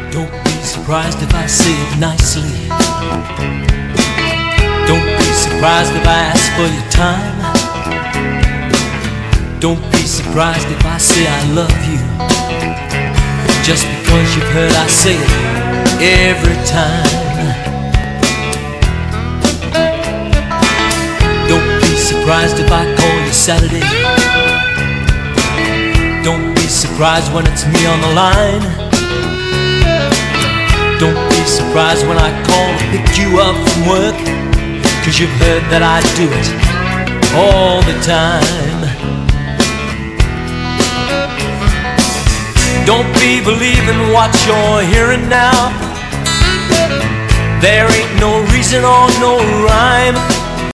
Don't be surprised if I say it nicely. Don't be surprised if I ask for your time. Don't be surprised if I say I love you, just because you've heard I say it every time. Don't be surprised if I call you Saturday. Don't be surprised when it's me on the line. Don't be surprised when I call to pick you up from work, 'cause you've heard that I do it all the time. Don't be believing what you're hearing now. There ain't no reason or no rhyme